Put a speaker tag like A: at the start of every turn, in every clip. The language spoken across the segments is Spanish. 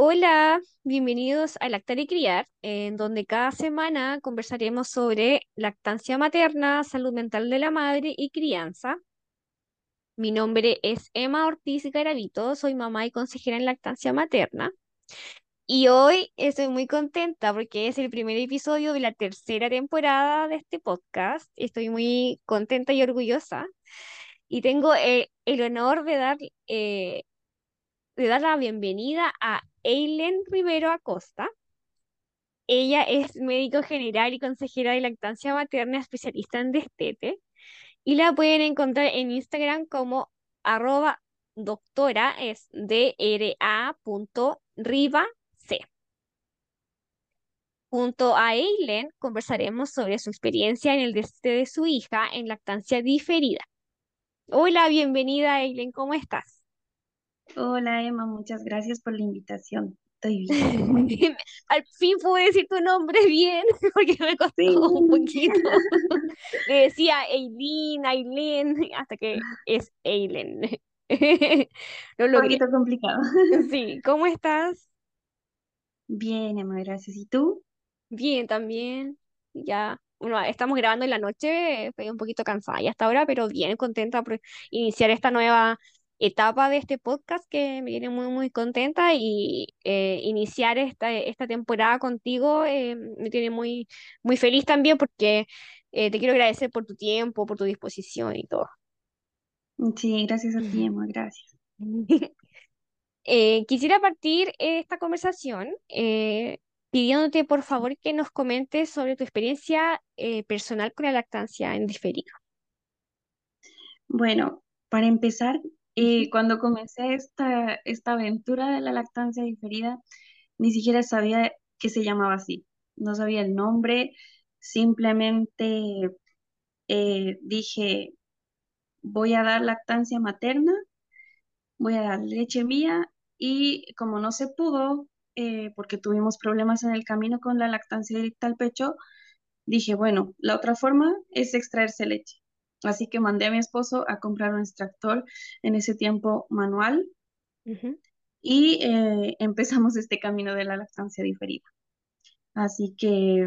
A: Hola, bienvenidos a Lactar y Criar, en donde cada semana conversaremos sobre lactancia materna, salud mental de la madre y crianza. Mi nombre es Emma Ortiz Garavito, soy mamá y consejera en lactancia materna. Y hoy estoy muy contenta porque es el primer episodio de la tercera temporada de este podcast. Estoy muy contenta y orgullosa. Y tengo el honor de dar la bienvenida a Eileen Rivero Acosta. Ella es médico general y consejera de lactancia materna, especialista en destete, y la pueden encontrar en Instagram como arroba doctora, es DRA.rivac. Junto a Eileen conversaremos sobre su experiencia en el destete de su hija en lactancia diferida. Hola, bienvenida Eileen, ¿cómo estás?
B: Hola Emma, muchas gracias por la invitación. Estoy bien.
A: Al fin pude decir tu nombre bien, porque me
B: Sí,
A: costó un poquito. Le decía Eileen, Aileen, hasta que es Eileen. Lo
B: un
A: logré.
B: poquito complicado.
A: Sí, ¿cómo estás?
B: Bien, Emma, gracias. ¿Y tú?
A: Bien, también. Ya, bueno, estamos grabando en la noche, estoy un poquito cansada ya hasta ahora, pero bien contenta por iniciar esta nueva etapa de este podcast que me tiene muy, muy contenta y iniciar esta temporada contigo me tiene muy, muy feliz también porque te quiero agradecer por tu tiempo, por tu disposición y todo.
B: Sí, gracias a ti, Emma, gracias.
A: Quisiera partir esta conversación pidiéndote por favor que nos comentes sobre tu experiencia personal con la lactancia en diferido.
B: Bueno, para empezar,
A: Ujú.
B: cuando comencé esta aventura de la lactancia diferida, ni siquiera sabía que se llamaba así. No sabía el nombre, simplemente dije, voy a dar lactancia materna, voy a dar leche mía y como no se pudo, porque tuvimos problemas en el camino con la lactancia directa al pecho, dije, bueno, la otra forma es extraerse leche. Así que mandé a mi esposo a comprar un extractor en ese tiempo manual
A: Ujú.
B: y empezamos este camino de la lactancia diferida. Así que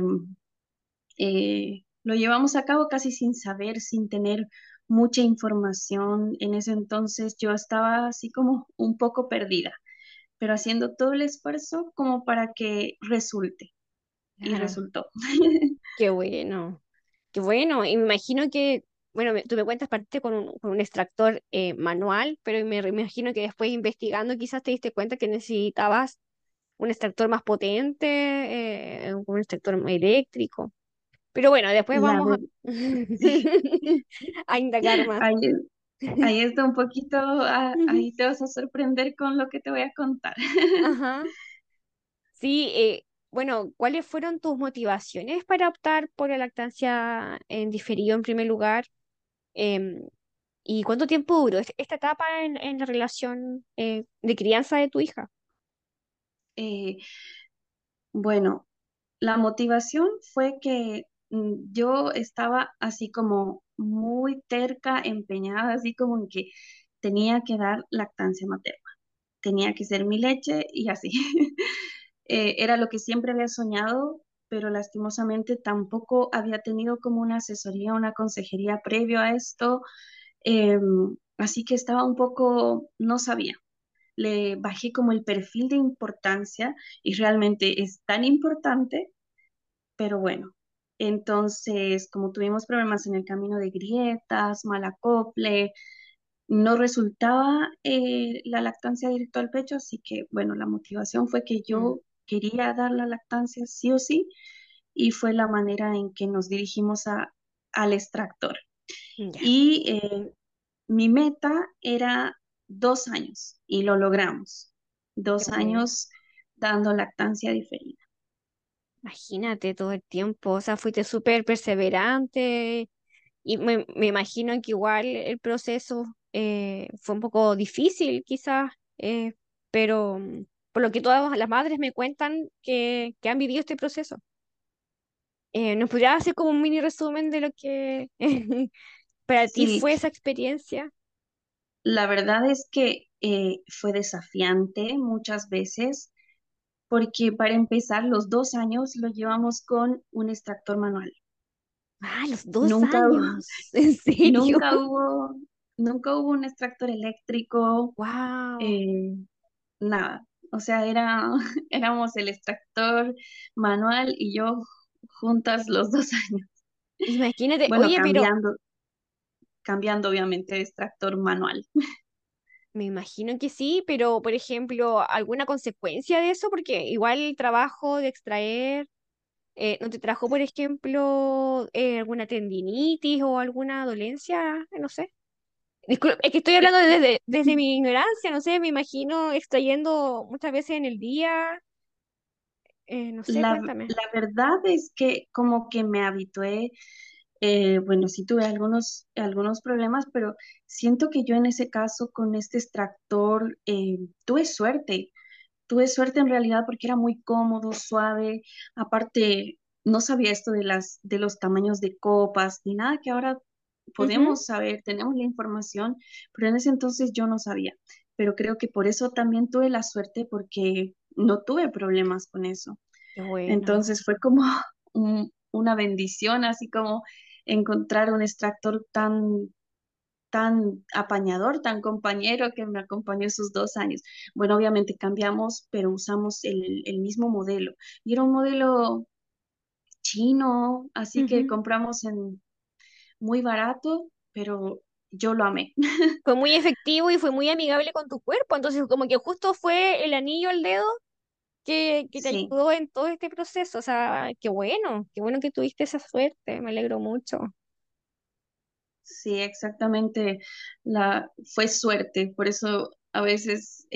B: lo llevamos a cabo casi sin saber, sin tener mucha información. En ese entonces yo estaba así como un poco perdida, pero haciendo todo el esfuerzo como para que resulte. Y
A: Claro,
B: resultó.
A: qué bueno, qué bueno. Y me imagino que, bueno, tú me cuentas partiste con un extractor manual, pero me imagino que después investigando quizás te diste cuenta que necesitabas un extractor más potente, un extractor eléctrico. Pero bueno, después
B: La
A: vamos
B: verdad, sí.
A: a indagar más.
B: Ahí, ahí está un poquito, ahí te vas a sorprender con lo que te voy a contar.
A: Ajá. Sí, bueno, ¿cuáles fueron tus motivaciones para optar por la lactancia en diferido en primer lugar? Em, ¿Y cuánto tiempo duró esta etapa en la relación de crianza de tu hija?
B: Eh, bueno, la motivación fue que yo estaba así como muy terca, empeñada, así como en que tenía que dar lactancia materna, tenía que ser mi leche y así. Era lo que siempre había soñado, pero lastimosamente tampoco había tenido como una asesoría, una consejería previo a esto, así que estaba un poco, no sabía. Le bajé como el perfil de importancia y realmente es tan importante, pero bueno. Entonces, como tuvimos problemas en el camino de grietas, mal acople, no resultaba la lactancia directo al pecho, así que bueno, la motivación fue que
A: Mm,
B: yo quería dar la lactancia sí o sí y fue la manera en que nos dirigimos al extractor.
A: ya,
B: Y mi meta era 2 años y lo logramos.
A: qué
B: Dos
A: bueno.
B: años dando lactancia diferida.
A: Imagínate todo el tiempo, o sea, fuiste súper perseverante y me imagino que igual el proceso fue un poco difícil quizás, pero por lo que todas las madres me cuentan que han vivido este proceso. ¿Nos podrías hacer como un mini resumen de lo que para ti
B: Sí,
A: fue esa experiencia?
B: la verdad es que fue desafiante muchas veces. porque para empezar, los 2 años lo llevamos con un extractor manual.
A: Ah, los dos
B: Nunca,
A: años. ¿En serio?
B: nunca hubo, nunca hubo un extractor eléctrico,
A: Wow.
B: eh, nada. O sea, éramos el extractor manual y yo juntas los 2 años.
A: Imagínate,
B: Bueno,
A: oye, pero
B: cambiando obviamente de extractor manual.
A: me imagino que sí, pero por ejemplo, ¿alguna consecuencia de eso? Porque igual el trabajo de extraer, ¿no te trajo, por ejemplo, alguna tendinitis o alguna dolencia? No sé. Disculpe, es que estoy
B: Eh,
A: hablando desde mi ignorancia, no sé, me imagino extrayendo muchas veces en el día, no sé, cuéntame.
B: La verdad es que como que me habitué, bueno, sí tuve algunos problemas, pero siento que yo en ese caso con este extractor tuve suerte. Tuve suerte en realidad porque era muy cómodo, suave. Aparte, no sabía esto de los tamaños de copas ni nada que ahora
A: Ujú.
B: podemos saber, tenemos la información, pero en ese entonces yo no sabía. Pero creo que por eso también tuve la suerte porque no tuve problemas con eso.
A: Qué bueno.
B: Entonces fue como una bendición, así como encontrar un extractor tan apañador, tan compañero que me acompañó esos 2 años. Bueno, obviamente cambiamos, pero usamos el mismo modelo. Y era un modelo chino, así que
A: Ujú.
B: compramos en muy barato, pero yo lo amé.
A: Fue muy efectivo y fue muy amigable con tu cuerpo, entonces como que justo fue el anillo al dedo que te
B: Sí,
A: ayudó en todo este proceso. O sea, qué bueno que tuviste esa suerte, me alegro mucho.
B: sí, exactamente. Fue suerte, por eso a veces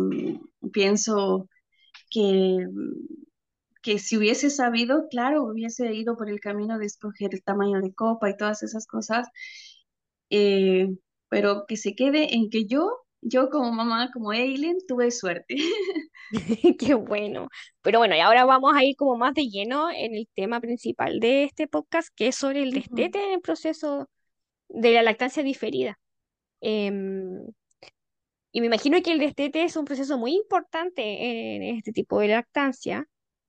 B: pienso que que si hubiese sabido, claro, hubiese ido por el camino de escoger el tamaño de copa y todas esas cosas, eh, pero que se quede en que yo como mamá, como Eileen, tuve suerte.
A: Qué bueno. Pero bueno, y ahora vamos a ir como más de lleno en el tema principal de este podcast, que es sobre el
B: Ujú.
A: destete en el proceso de la lactancia diferida. Em, y me imagino que el destete es un proceso muy importante en este tipo de lactancia.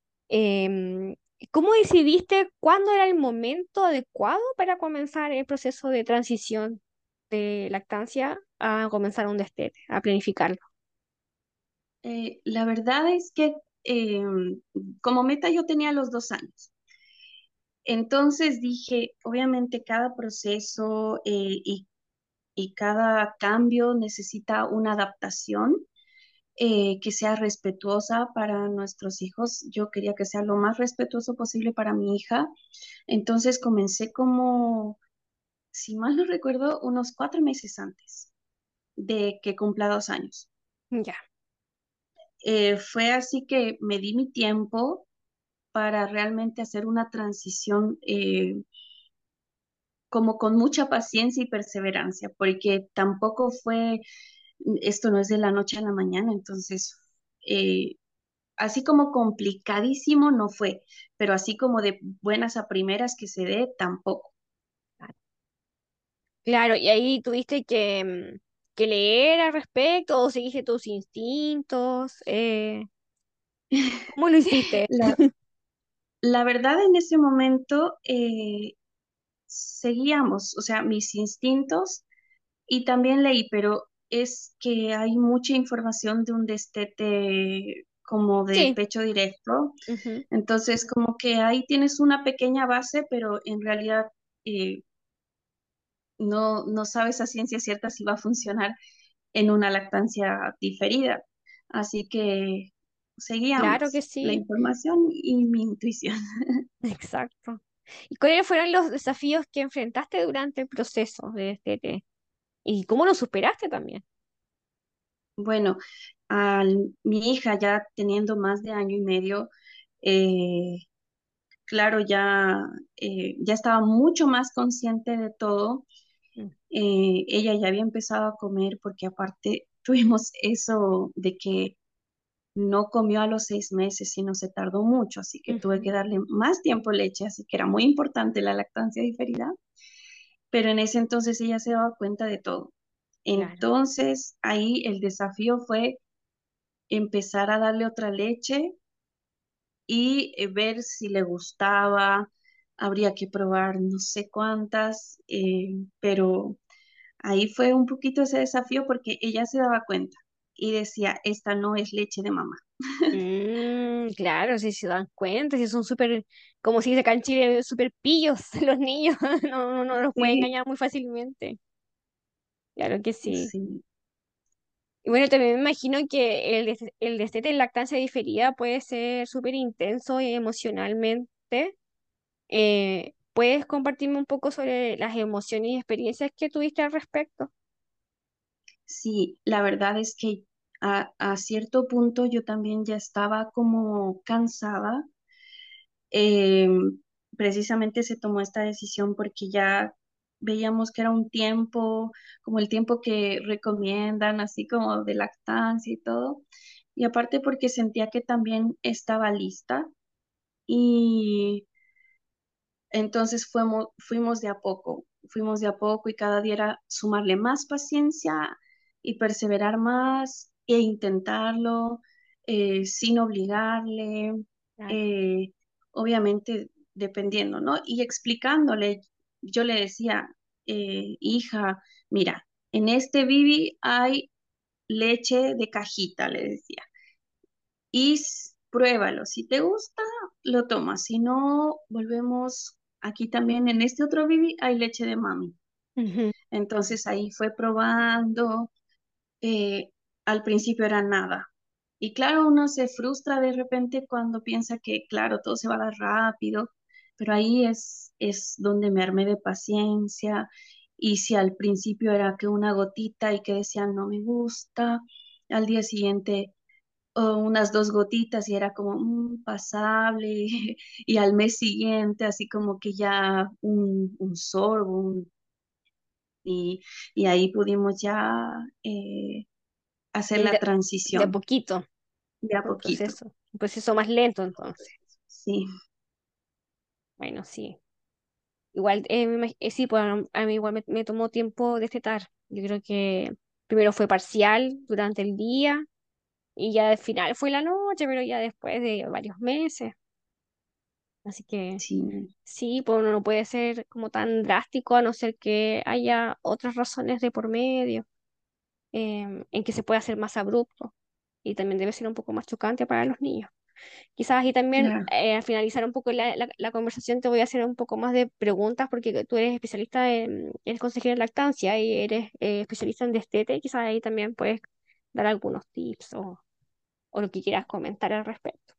A: Em, ¿Cómo decidiste cuándo era el momento adecuado para comenzar el proceso de transición de lactancia a comenzar un destete, a planificarlo?
B: La verdad es que eh, como meta yo tenía los 2 años. Entonces dije, obviamente cada proceso y cada cambio necesita una adaptación que sea respetuosa para nuestros hijos. Yo quería que sea lo más respetuoso posible para mi hija. Entonces comencé como, si mal no recuerdo, unos 4 meses antes de que cumpla 2 años.
A: Ya,
B: Fue así que me di mi tiempo para realmente hacer una transición como con mucha paciencia y perseverancia, porque tampoco fue, esto no es de la noche a la mañana, entonces eh, así como complicadísimo no fue, pero así como de buenas a primeras que se dé, tampoco.
A: claro, y ahí tuviste que leer al respecto o seguiste tus instintos. ¿Cómo lo hiciste?
B: La, la verdad en ese momento seguíamos, o sea, mis instintos y también leí, pero es que hay mucha información de un destete como de
A: Sí.
B: pecho directo,
A: Ujú.
B: entonces como que ahí tienes una pequeña base, pero en realidad eh, no sabes a ciencia cierta si va a funcionar en una lactancia diferida. Así que
A: Claro que
B: seguíamos la
A: sí,
B: información y mi intuición.
A: exacto. ¿Y cuáles fueron los desafíos que enfrentaste durante el proceso de destete? ¿Y cómo lo superaste también?
B: Bueno, mi hija ya teniendo más de año y medio, eh, claro, ya estaba mucho más consciente de todo.
A: Mm.
B: Ella ya había empezado a comer porque aparte tuvimos eso de que no comió a los 6 meses, sino se tardó mucho, así que tuve
A: Ujú.
B: que darle más tiempo leche, así que era muy importante la lactancia diferida, pero en ese entonces ella se daba cuenta de todo.
A: Claro.
B: Entonces ahí el desafío fue empezar a darle otra leche y ver si le gustaba. Habría que probar no sé cuántas, pero ahí fue un poquito ese desafío porque ella se daba cuenta y decía, esta no es leche de mamá.
A: Claro, si se dan cuenta, si son súper, como si se acá en Chile, súper pillos los niños, no los puede
B: Sí,
A: engañar muy fácilmente. Claro que sí.
B: sí,
A: Y bueno, también me imagino que el destete en lactancia diferida puede ser súper intenso y emocionalmente. ¿Puedes compartirme un poco sobre las emociones y experiencias que tuviste al respecto?
B: sí, la verdad es que a cierto punto yo también ya estaba como cansada. Eh, Precisamente se tomó esta decisión porque ya veíamos que era un tiempo, como el tiempo que recomiendan, así como de lactancia y todo. Y aparte porque sentía que también estaba lista y entonces fuimos de a poco y cada día era sumarle más paciencia y perseverar más e intentarlo sin obligarle,
A: Claro.
B: eh, obviamente dependiendo, ¿no? Y explicándole, yo le decía, hija, mira, en este bibi hay leche de cajita, le decía y pruébalo. Si te gusta, lo tomas. Si no, volvemos aquí también en este otro bibi hay leche de mami.
A: Ujú,
B: Entonces ahí fue probando. Al principio era nada. Y claro, uno se frustra de repente cuando piensa que, claro, todo se va a dar rápido, pero ahí es donde me armé de paciencia. Y si al principio era que una gotita y que decían no me gusta, al día siguiente o unas dos gotitas y era como pasable y al mes siguiente así como que ya un sorbo y, y ahí pudimos ya hacer
A: ir
B: la
A: de a
B: transición
A: poquito,
B: de a poquito.
A: un proceso más lento entonces.
B: Sí,
A: Bueno, sí. Igual, sí, pues a mí igual me tomó tiempo destetar. Yo creo que primero fue parcial durante el día y ya al final fue la noche, pero ya después de varios meses. Así que
B: sí,
A: sí, pues uno no puede ser como tan drástico a no ser que haya otras razones de por medio, en que se pueda hacer más abrupto y también debe ser un poco más chocante para los niños. Quizás y también
B: claro.
A: al finalizar un poco la conversación te voy a hacer un poco más de preguntas porque tú eres especialista eres consejera en lactancia y eres especialista en destete, quizás ahí también puedes dar algunos tips o lo que quieras comentar al respecto.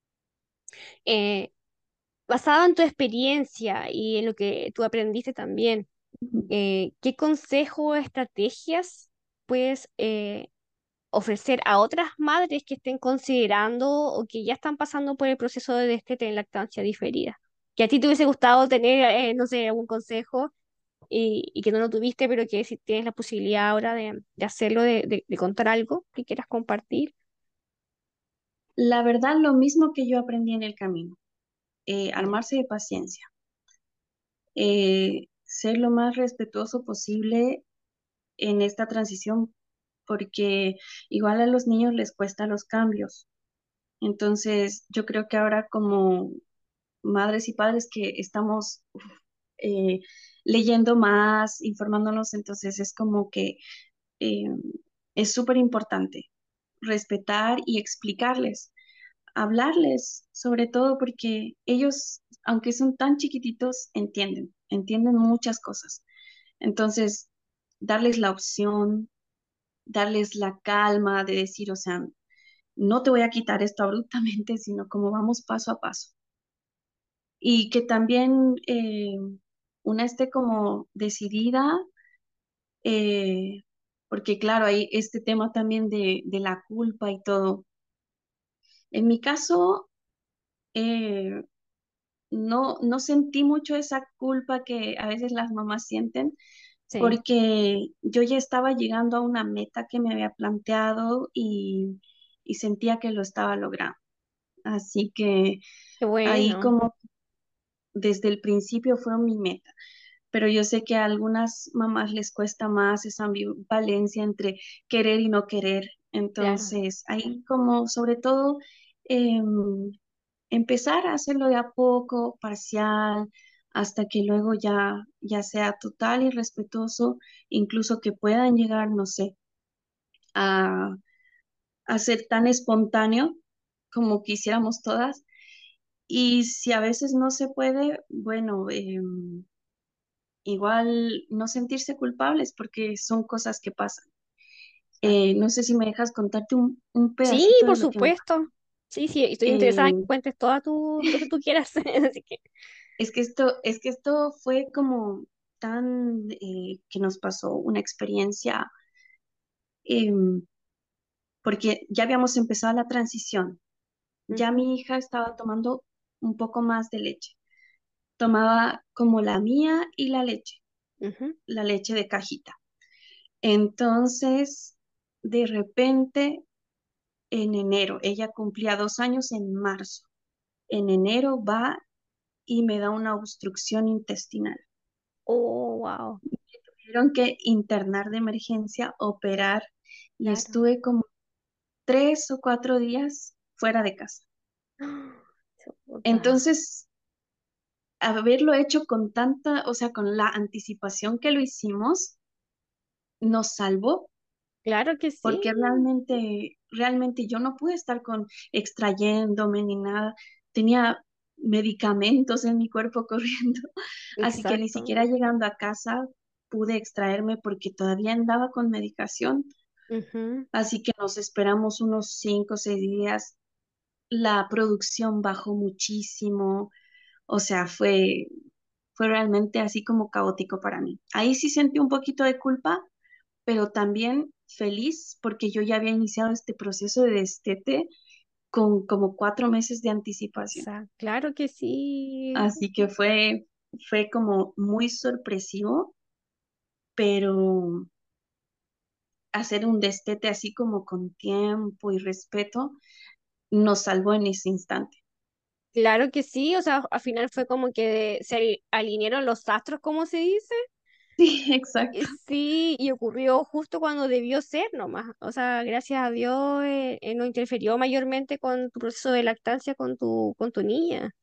A: Eh, Basado en tu experiencia y en lo que tú aprendiste también, ¿qué consejo o estrategias puedes ofrecer a otras madres que estén considerando o que ya están pasando por el proceso de destete en lactancia diferida? Que a ti te hubiese gustado tener, no sé, algún consejo y que no lo tuviste, pero que si tienes la posibilidad ahora de hacerlo, de contar algo que quieras compartir.
B: La verdad, lo mismo que yo aprendí en el camino,
A: Ya.
B: armarse de paciencia, ser lo más respetuoso posible en esta transición, porque igual a los niños les cuesta los cambios. Entonces, yo creo que ahora como madres y padres que estamos eh, leyendo más, informándonos, entonces es como que eh, es súper importante respetar y explicarles, hablarles, sobre todo porque ellos, aunque son tan chiquititos, entienden muchas cosas. Entonces, darles la opción, darles la calma de decir, o sea, no te voy a quitar esto abruptamente, sino como vamos paso a paso. Y que también una esté como decidida, eh, porque claro, hay este tema también de la culpa y todo. En mi caso, eh, no sentí mucho esa culpa que a veces las mamás sienten,
A: Sí,
B: porque yo ya estaba llegando a una meta que me había planteado y sentía que lo estaba logrando. Así que
A: qué
B: ahí
A: bueno,
B: como desde el principio fue mi meta. Pero yo sé que a algunas mamás les cuesta más esa ambivalencia entre querer y no querer.
A: claro.
B: Entonces, ahí como sobre todo em, empezar a hacerlo de a poco, parcial, hasta que luego ya sea total y respetuoso, incluso que puedan llegar, no sé, a, a ser tan espontáneo como quisiéramos todas. Y si a veces no se puede, bueno, igual no sentirse culpables porque son cosas que pasan.
A: Exacto.
B: No sé si me dejas contarte un
A: Sí,
B: pedacito de
A: por
B: lo que me pasó.
A: supuesto. Sí, sí, estoy interesada en que
B: Eh,
A: cuentes toda lo que tú quieras. Así que,
B: es que esto fue como tan que nos pasó una experiencia, em, porque ya habíamos empezado la transición. Ya
A: ujú,
B: mi hija estaba tomando un poco más de leche. Tomaba como la mía y
A: ujú.
B: la leche de cajita. Entonces, de repente, en enero, ella cumplía 2 años en marzo. En enero va y me da una obstrucción intestinal.
A: Oh, wow,
B: Tuvieron que internar de emergencia, operar y
A: claro.
B: estuve como 3 o 4 días fuera de casa.
A: Chuta.
B: Entonces, haberlo hecho con tanta, o sea, con la anticipación que lo hicimos, nos salvó
A: Claro que sí,
B: porque realmente yo no pude estar con extrayéndome ni nada. Tenía medicamentos en mi cuerpo corriendo, así que ni
A: exacto.
B: siquiera llegando a casa pude extraerme porque todavía andaba con medicación.
A: Ujú.
B: Así que nos esperamos unos 5 o 6 días. La producción bajó muchísimo, o sea, fue realmente así como caótico para mí. Ahí sí sentí un poquito de culpa, pero también feliz porque yo ya había iniciado este proceso de destete con como 4 meses de anticipación.
A: Claro que sí.
B: Así que fue como muy sorpresivo, pero hacer un destete así como con tiempo y respeto nos salvó en ese instante.
A: Claro que sí, o sea, al final fue como que se alinearon los astros, como se dice.
B: Sí, exacto.
A: Sí, y ocurrió justo cuando debió ser nomás. O sea, gracias a Dios no interfirió mayormente con tu proceso de lactancia con tu niña.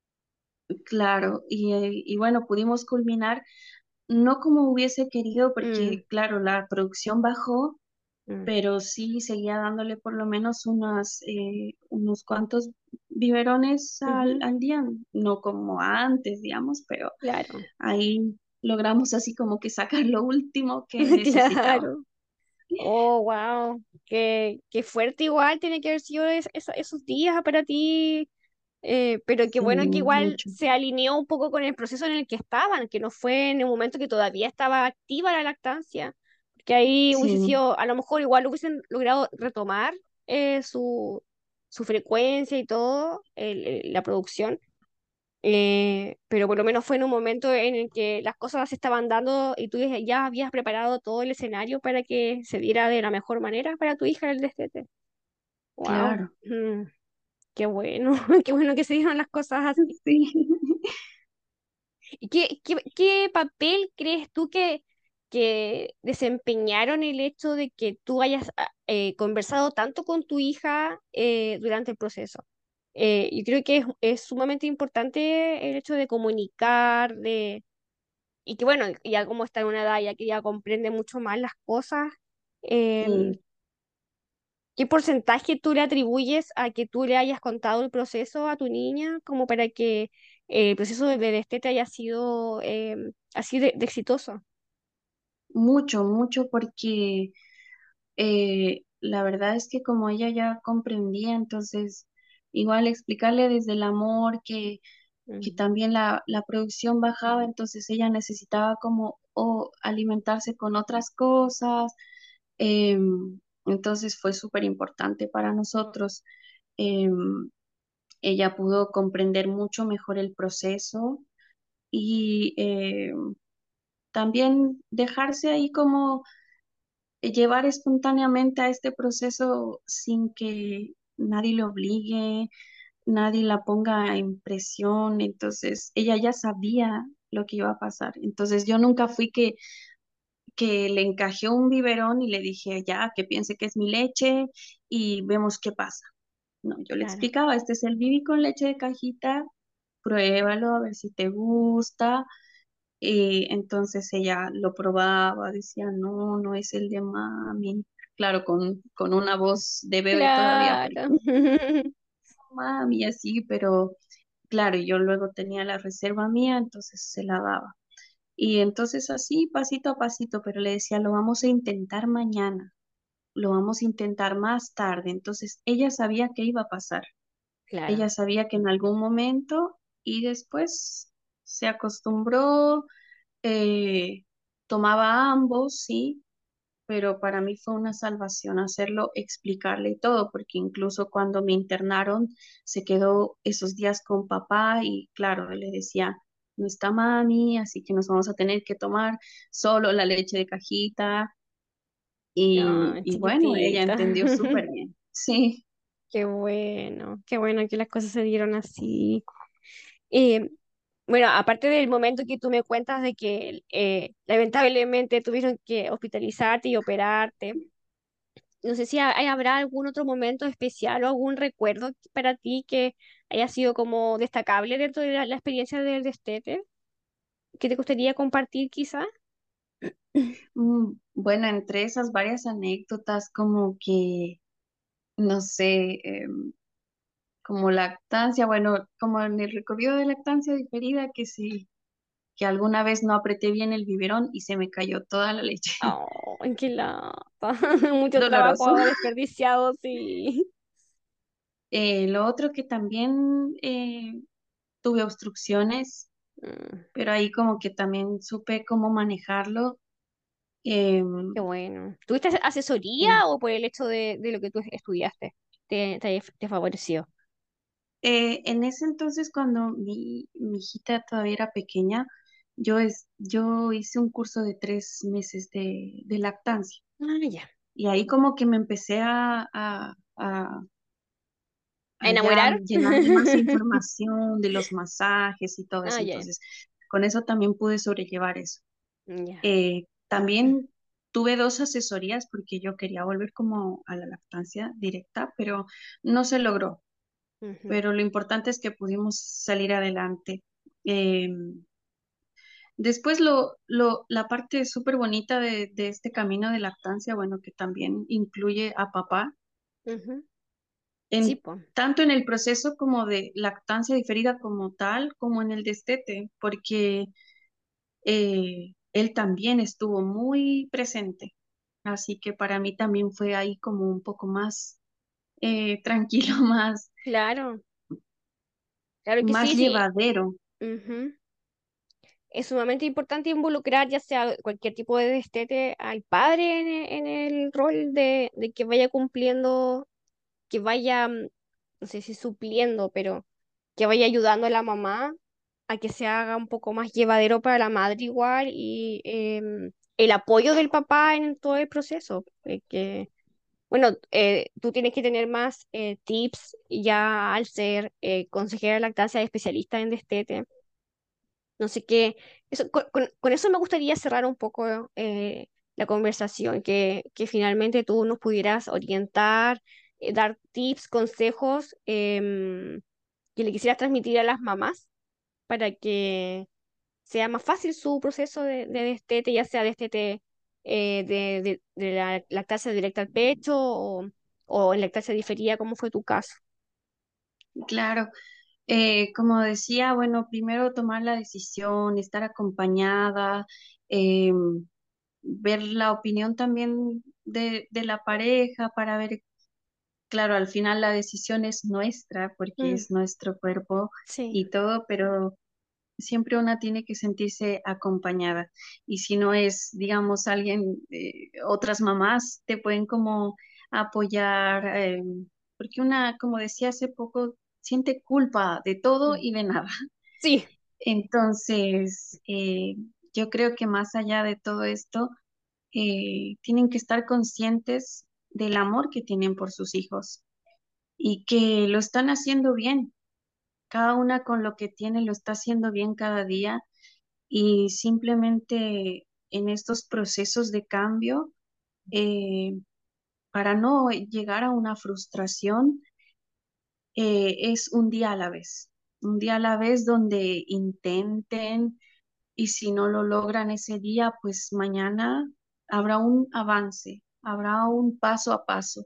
B: Claro, y bueno, pudimos culminar, no como hubiese querido,
A: Mm,
B: porque claro, la producción bajó,
A: mm,
B: pero sí seguía dándole por lo menos unos cuantos biberones
A: ujú,
B: al día, no como antes, digamos, pero
A: claro,
B: ahí logramos así como que sacar lo último que necesitaba.
A: claro. Oh, wow. Qué fuerte igual tiene que haber sido esos días para ti. Pero qué
B: Sí,
A: bueno que igual
B: mucho.
A: se alineó un poco con el proceso en el que estaban, que no fue en un momento que todavía estaba activa la lactancia, porque ahí hubiese
B: Sí,
A: sido, a lo mejor igual hubiesen logrado retomar su frecuencia y todo, la producción, pero por lo menos fue en un momento en el que las cosas se estaban dando y tú ya habías preparado todo el escenario para que se diera de la mejor manera para tu hija el destete. Wow.
B: claro.
A: Qué bueno, qué bueno que se dieron las cosas así.
B: Sí.
A: ¿Y qué papel crees tú que desempeñaron el hecho de que tú hayas conversado tanto con tu hija durante el proceso? Yo creo que es sumamente importante el hecho de comunicar, y que bueno, ya como está en una edad ya que ya comprende mucho más las cosas, em,
B: Sí,
A: ¿qué porcentaje tú le atribuyes a que tú le hayas contado el proceso a tu niña como para que el proceso de destete haya sido así de exitoso?
B: mucho, mucho, porque la verdad es que como ella ya comprendía, entonces igual explicarle desde el amor que
A: Mm,
B: también la producción bajaba, entonces ella necesitaba como o alimentarse con otras cosas. Entonces fue súper importante para nosotros. em, Ella pudo comprender mucho mejor el proceso y también dejarse ahí como llevar espontáneamente a este proceso sin que nadie le obligue, nadie la ponga en presión. Entonces ella ya sabía lo que iba a pasar. Entonces yo nunca fui que le encajé un biberón y le dije ya que piense que es mi leche y vemos qué pasa. No, yo le
A: Claro,
B: explicaba, este es el bibi con leche de cajita, pruébalo a ver si te gusta. Y entonces ella lo probaba, decía, no, no es el de mami. Claro, con una voz de bebé todavía, porque
A: claro.
B: mami, así, pero claro, yo luego tenía la reserva mía, entonces se la daba. Y entonces así, pasito a pasito, pero le decía, lo vamos a intentar mañana, lo vamos a intentar más tarde. Entonces ella sabía que iba a pasar, ella
A: Claro,
B: sabía que en algún momento y después se acostumbró, eh, tomaba ambos, sí, pero para mí fue una salvación hacerlo, explicarle y todo, porque incluso cuando me internaron, se quedó esos días con papá y claro, él le decía, no está mami, así que nos vamos a tener que tomar solo la leche de cajita
A: no,
B: y bueno, ella
A: chiquitita.
B: entendió súper bien. Sí.
A: Qué bueno que las cosas se dieron así. Eh, bueno, aparte del momento que tú me cuentas de que lamentablemente tuvieron que hospitalizarte y operarte, no sé si habrá algún otro momento especial o algún recuerdo para ti que haya sido como destacable dentro de la experiencia del destete, que te gustaría compartir quizá.
B: Bueno, entre esas varias anécdotas, como que, no sé, como lactancia, bueno, como en el recorrido de lactancia diferida, que sí, que alguna vez no apreté bien el biberón y se me cayó toda la leche.
A: Oh, qué lata. Mucho
B: Doloroso.
A: trabajo desperdiciado, sí.
B: Lo otro que también tuve obstrucciones,
A: Mm,
B: pero ahí como que también supe cómo manejarlo.
A: qué
B: Em,
A: bueno. ¿Tuviste asesoría
B: eh,
A: o por el hecho de lo que tú estudiaste te favoreció?
B: en ese entonces, cuando mi hijita todavía era pequeña, yo hice un curso de 3 meses de lactancia
A: Ah, ya.
B: y ahí como que me empecé
A: ¿A
B: a ya
A: enamorar?
B: llenar de más información de los masajes y todo
A: Ah,
B: eso.
A: ya.
B: Entonces, con eso también pude sobrellevar eso.
A: Ya.
B: También tuve dos asesorías porque yo quería volver como a la lactancia directa, pero no se logró.
A: Ujú,
B: Pero lo importante es que pudimos salir adelante. Eh, Después la parte súper bonita de este camino de lactancia, bueno, que también incluye a papá,
A: ujú. Sí,
B: en,
A: pues.
B: tanto en el proceso como de lactancia diferida como tal, como en el destete, porque él también estuvo muy presente. Así que para mí también fue ahí como un poco más tranquilo,
A: Claro, claro que
B: más
A: sí, sí.
B: llevadero.
A: Ujú. Es sumamente importante involucrar ya sea cualquier tipo de destete al padre en el rol de que vaya cumpliendo, que vaya, no sé si supliendo, pero que vaya ayudando a la mamá a que se haga un poco más llevadero para la madre igual y el apoyo del papá en todo el proceso. Bueno, tú tienes que tener más tips ya al ser consejera de lactancia, especialista en destete. No sé qué, eso, con eso me gustaría cerrar un poco la conversación, que finalmente tú nos pudieras orientar, dar tips, consejos que le quisieras transmitir a las mamás para que sea más fácil su proceso de destete, ya sea destete de la lactancia directa al pecho o en lactancia diferida, como fue tu caso.
B: Claro, como decía, bueno, primero tomar la decisión, estar acompañada, eh, ver la opinión también de la pareja para ver, claro, al final la decisión es nuestra porque
A: Mm,
B: es nuestro cuerpo
A: sí,
B: y todo, pero siempre una tiene que sentirse acompañada. Y si no es, digamos, alguien, otras mamás te pueden como apoyar, porque una, como decía hace poco, siente culpa de todo
A: mm,
B: y de nada.
A: sí,
B: Entonces, yo creo que más allá de todo esto, tienen que estar conscientes del amor que tienen por sus hijos y que lo están haciendo bien. Cada una con lo que tiene lo está haciendo bien cada día y simplemente en estos procesos de cambio, eh, para no llegar a una frustración, es un día a la vez, un día a la vez donde intenten y si no lo logran ese día, pues mañana habrá un avance, habrá un paso a paso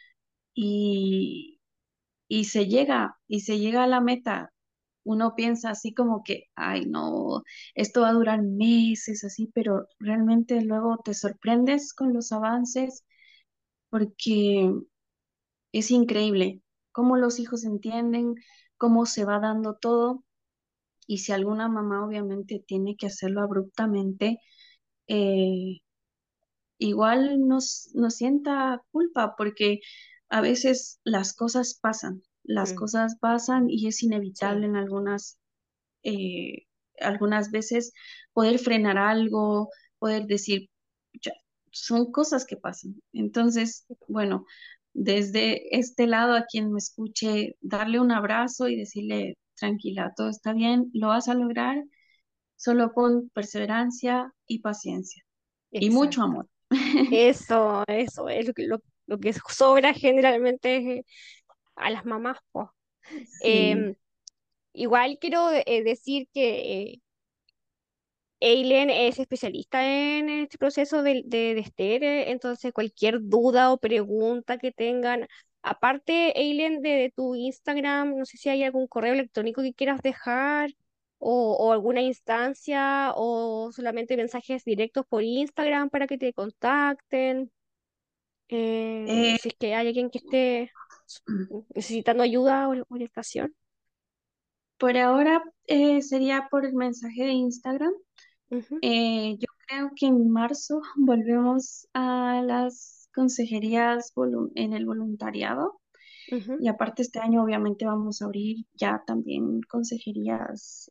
B: y, y se llega a la meta. Uno piensa así como que, ay, no, esto va a durar meses, así, pero realmente luego te sorprendes con los avances porque es increíble cómo los hijos entienden, cómo se va dando todo. Y si alguna mamá obviamente tiene que hacerlo abruptamente, eh, igual nos sienta culpa porque a veces las
A: Mm,
B: cosas pasan y es
A: sí,
B: inevitable en eh, algunas veces poder frenar algo, poder decir, "Ya, son cosas que pasan". Entonces, bueno, desde este lado a quien me escuche, darle un abrazo y decirle, tranquila, todo está bien, lo vas a lograr, solo con perseverancia y paciencia y mucho
A: exacto.
B: amor.
A: Eso es lo que sobra generalmente a las mamás, po.
B: Sí.
A: Em, Igual quiero decir que Eileen es especialista en este proceso de Esther, entonces cualquier duda o pregunta que tengan, aparte, Eileen, de tu Instagram, no sé si hay algún correo electrónico que quieras dejar o alguna instancia o solamente mensajes directos por Instagram para que te contacten,
B: Eh,
A: si es que hay alguien que esté necesitando ayuda o orientación.
B: por ahora sería por el mensaje de Instagram.
A: Ujú,
B: Yo creo que en marzo volvemos a las consejerías en el voluntariado
A: ujú.
B: y aparte este año obviamente vamos a abrir ya también consejerías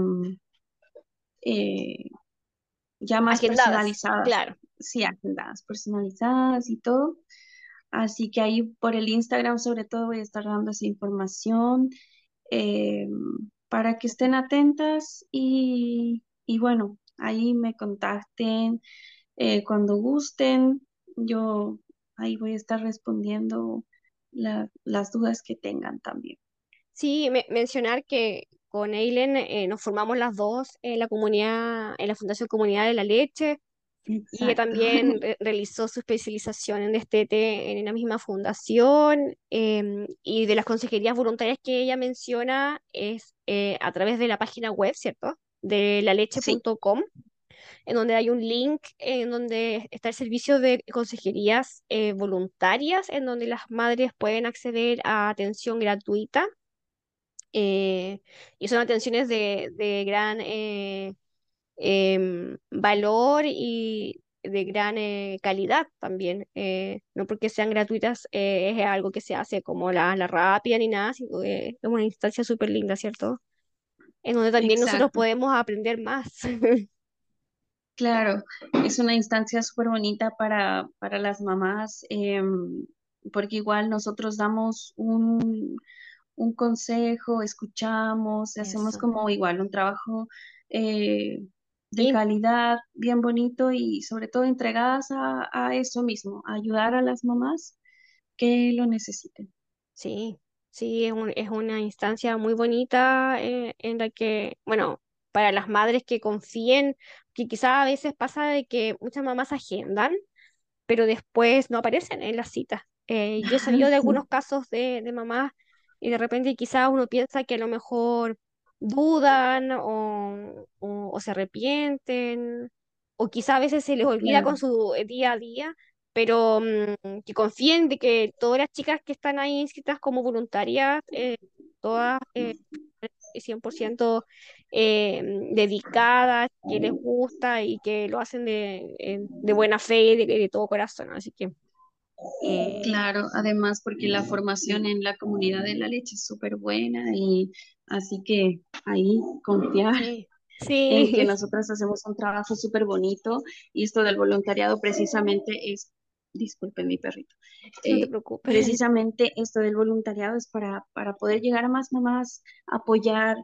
B: eh, ya más
A: Agendadas,
B: personalizadas,
A: claro.
B: sí, agendadas, personalizadas y todo. Así que ahí por el Instagram sobre todo voy a estar dando esa información eh, para que estén atentas y bueno, ahí me contacten cuando gusten. Yo ahí voy a estar respondiendo las dudas que tengan también.
A: Sí, mencionar que con Eileen nos formamos las dos en la comunidad, en la Fundación Comunidad de la Leche, y ella
B: Exacto.
A: también realizó su especialización en destete en la misma fundación, y de las consejerías voluntarias que ella menciona es a través de la página web, ¿cierto? De
B: Sí,
A: laleche.com, en donde hay un link en donde está el servicio de consejerías voluntarias, en donde las madres pueden acceder a atención gratuita, eh, y son atenciones de gran valor y de gran calidad también. No porque sean gratuitas es algo que se hace como la rápida ni nada, sino que es una instancia súper linda, ¿cierto? En donde también nosotros
B: exacto.
A: podemos aprender más.
B: Claro, es una instancia súper bonita para las mamás, porque igual nosotros damos un consejo, escuchamos, hacemos
A: Eso.
B: como igual un trabajo eh, de
A: Y
B: calidad, bien bonito y sobre todo entregadas a eso mismo, a ayudar a las mamás que lo necesiten.
A: sí, sí, es una instancia muy bonita en la que, bueno, para las madres que confíen, que quizás a veces pasa de que muchas mamás agendan pero después no aparecen en las citas. Yo he sabido de algunos
B: Sí,
A: casos de mamás y de repente quizás uno piensa que a lo mejor dudan o se arrepienten, o quizás a veces se les olvida
B: claro,
A: con su día a día, pero que confíen de que todas las chicas que están ahí inscritas como voluntarias, todas 100% dedicadas, que les gusta y que lo hacen de buena fe y de todo corazón. Así que eh,
B: claro, además porque la formación en la comunidad de la leche es súper buena y así que ahí confiar
A: sí,
B: en que
A: sí,
B: nosotros hacemos un trabajo súper bonito y esto del voluntariado precisamente es, disculpen mi perrito,
A: no te
B: eh,
A: preocupes.
B: precisamente esto del voluntariado es para poder llegar a más mamás, apoyar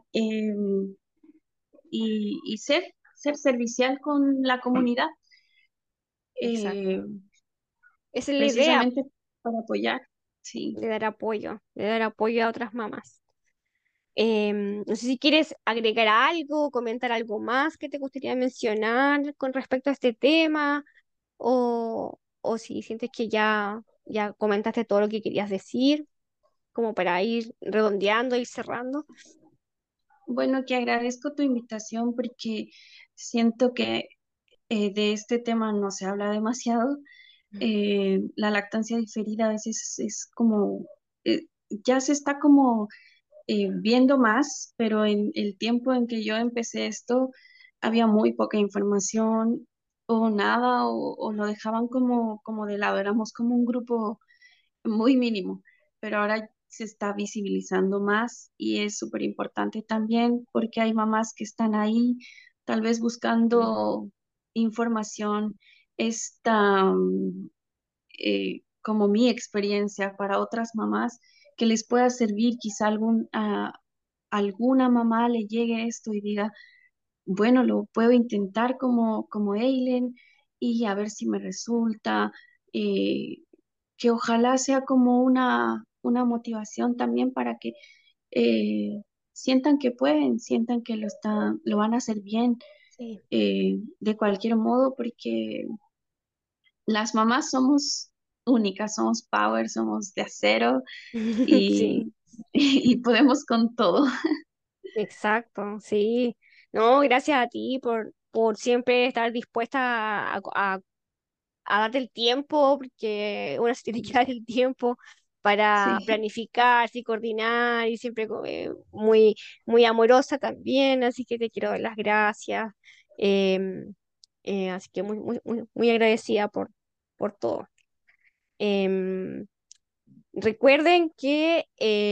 B: y ser servicial con la comunidad, eh,
A: Exacto. Esa es la idea.
B: precisamente para apoyar. Sí.
A: de dar apoyo a otras mamás. No sé si quieres agregar algo, comentar algo más que te gustaría mencionar con respecto a este tema, o si sientes que ya comentaste todo lo que querías decir, como para ir redondeando, ir cerrando.
B: Bueno, que agradezco tu invitación porque siento que de este tema no se habla demasiado. La lactancia diferida a veces es como, ya se está como viendo más, pero en el tiempo en que yo empecé esto había muy poca información o nada, o lo dejaban como de lado, éramos como un grupo muy mínimo, pero ahora se está visibilizando más y es súper importante también porque hay mamás que están ahí tal vez
A: Mm,
B: buscando información, esta, como mi experiencia para otras mamás que les pueda servir, quizá alguna mamá le llegue esto y diga, bueno, lo puedo intentar como Eileen y a ver si me resulta, eh, que ojalá sea como una motivación también para que sientan que pueden, sientan que lo van a hacer bien
A: sí,
B: de cualquier modo, porque las mamás somos únicas, somos power, somos de acero
A: sí,
B: y, y podemos con todo.
A: exacto, sí. No, gracias a ti por siempre estar dispuesta a darte el tiempo, porque uno se tiene que dar el tiempo para
B: Sí,
A: planificar y coordinar y siempre muy, muy amorosa también, así que te quiero dar las gracias. Em, Así que muy, muy, muy, muy agradecida por todo. Em, Recuerden que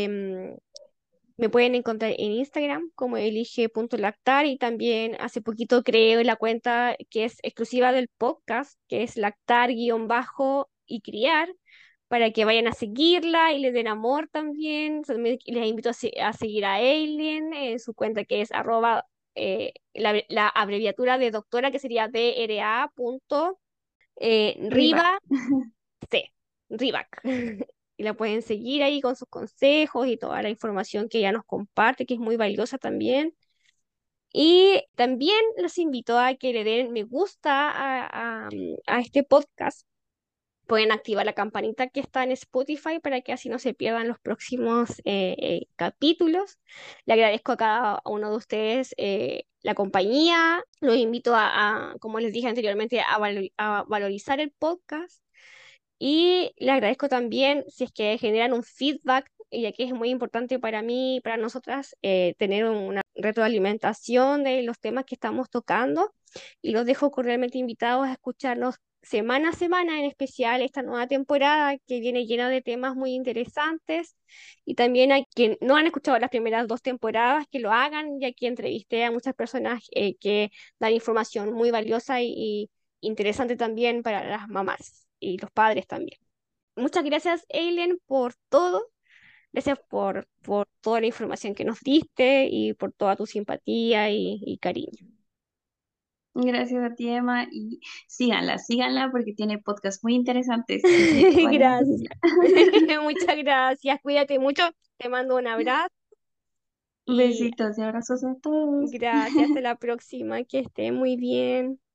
A: me pueden encontrar en Instagram como elige.lactar y también hace poquito creé la cuenta que es exclusiva del podcast, que es lactar-y criar, para que vayan a seguirla y le den amor también. También les invito a seguir a Aileen en su cuenta que es arroba, la abreviatura de doctora que sería DRA punto,
B: Riva.
A: Riva C, Rivac. Y la pueden seguir ahí con sus consejos y toda la información que ella nos comparte, que es muy valiosa también. Y también los invito a que le den me gusta a este podcast. Pueden activar la campanita que está en Spotify para que así no se pierdan los próximos capítulos. Le agradezco a cada uno de ustedes la compañía. Los invito como les dije anteriormente, a valorizar el podcast y le agradezco también si es que generan un feedback, ya que es muy importante para mí, para nosotras, tener una retroalimentación de los temas que estamos tocando. Y los dejo cordialmente invitados a escucharnos semana a semana, en especial esta nueva temporada que viene llena de temas muy interesantes. Y también a quien no han escuchado las primeras dos temporadas, que lo hagan, ya que entrevisté a muchas personas que dan información muy valiosa y interesante también para las mamás y los padres también. Muchas gracias, Eileen, por todo. Gracias por toda la información que nos diste y por toda tu simpatía y cariño.
B: Gracias a ti, Emma, y síganla porque tiene podcasts muy interesantes, así que vayan a
A: Gracias.
B: seguirla.
A: Muchas gracias. Cuídate mucho. Te mando un abrazo y
B: Besitos y abrazos a todos.
A: gracias. Hasta la próxima. Que esté muy bien.